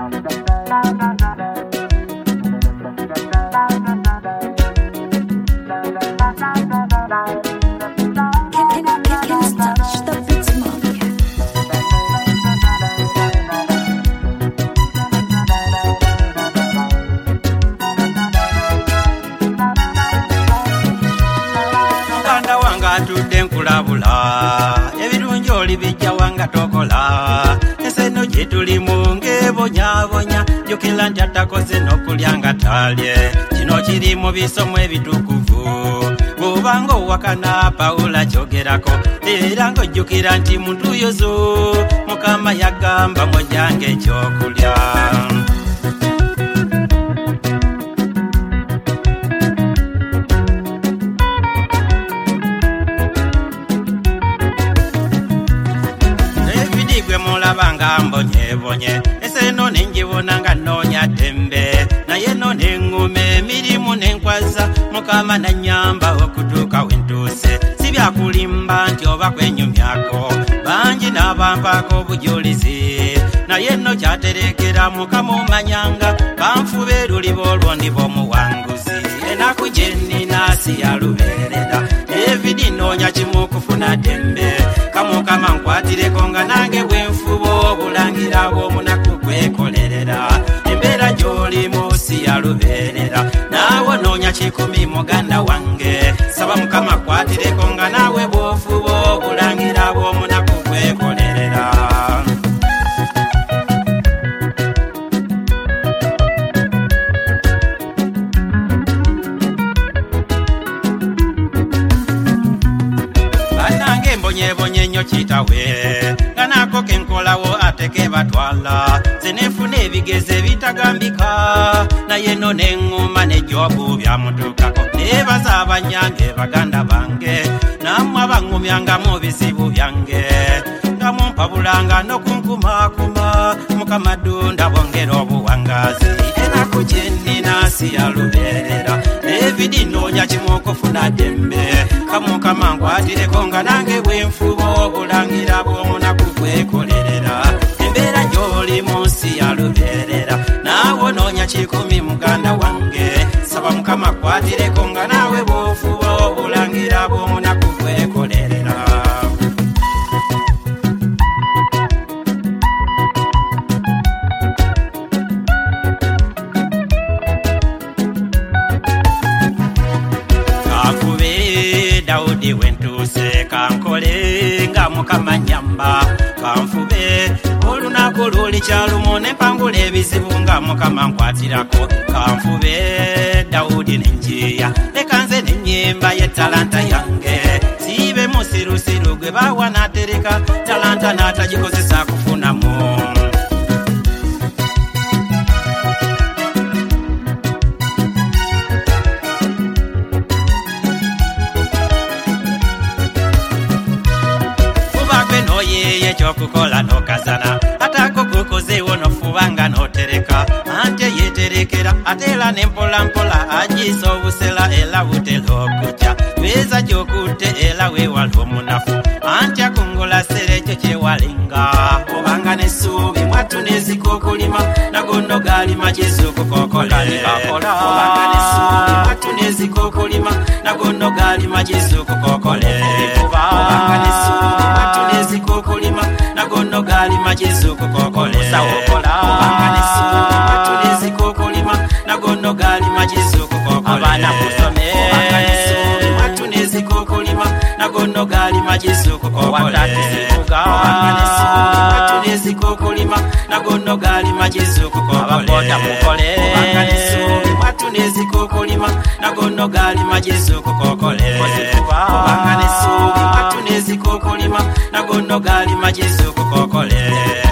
ebirungi oli bijja wanga tokola eseno gye tulimu ng'ebonyabonya jjukira nti atakoze n'okulya nga talye kino kiri mu bisomo ebitukuvu bw'obanga owakana Pawulo kyogerako era ng'ojjukira nti muntu yozo Mukama yagamba mwojjange ekyokulya mulabanga mbonyebonye eseno nenjibona nga noonya ddembe naye no neŋŋuma emirimu nenkwaza Mukama nanyamba okutuuka wentuuse si byakulimba nti oba kwenyumyako bangi n'abampaako obujulizi naye nno kyaterekera Mukama omanyanga banfube luliba olwo ndi b'omuwanguzi enaku gye nnina si yalubeerera evidi noonya kimu kufuna ddembe Mukama nkwatireko nga nange bwenfuba obulangira bw'omunaku kwekolerera embeera gy'olimu si yalubeerera naawe noonya kikumi muganda wange saba Mukama akwatireko nga naawe bw'ofuba obulangira bw'omunaku kwekolerera mbonyebonye nnyo kitawe nga naako kenkolawo ate kebatwala zenefuna ebigezo ebitagambika naye no neŋŋuma n'ejjobu byamutuukako neebaza abanyange baganda bange nammwe abaŋŋumyangamu bizibu byange nga mumpabulanga n'okunkumaakuma Mukama ddunda bongera obuwangazi enaku gye nnina si yalubeerera evidi noonya kimu okufuna ddembe Mukama nkwatireko nga nange bwenfuba obulangira bw'omunaku kwekolerera embeera gy'olimu si yalubeerera naawe noonya kikumi muganda wange saba Mukama akwatireko nga naawe bw'ofuba obulangira bw'omunaku kwekolerera Daudi wentuuse kankole nga Mukama nyamba kanfube olunaku luli kyalumu nempangula ebizibu nga Mukama nkwatirako kanfube Daudi nenjiya leka nze nenyimba y'ettalanta yange siibe musirusiru gwe bawa n'atereka talanta n'atagikozesa kufunamu ekyokukola n'okazana ataako kukozeewo n'ofubanga n'otereka anti yeeterekera ate era n'empolampola agiisa obusera era butera okujja beeza gy'okutte era weewala omunafu anti akungola ssera ekyo kyewalinga obanga n'essuubi mwattu n'ezika okulima nago nno gaali magezi okukokola obanga n'essuubi mwattu n'ezika okulima nago nno gaali magezi okukokola obanga n'essuubi mwattu n'ezika okulima nago nno gaali magezi okukokola obanga n'essuubi mwattu n'ezika okulima nago nno gaali magezi okukokola abaana musome obanga n'essuubi mwattu n'ezika okulima nago nno gaali magezi okukokola obanga n'essuubi mwattu n'ezika okulima nago nno gaali magezi okukokola obanga n'essuubi mwattu n'ezika okulima nago nno gaali magezi okukokola obanga n'essuubi mwattu n'ezika okulima nago nno gaali magezi okukokola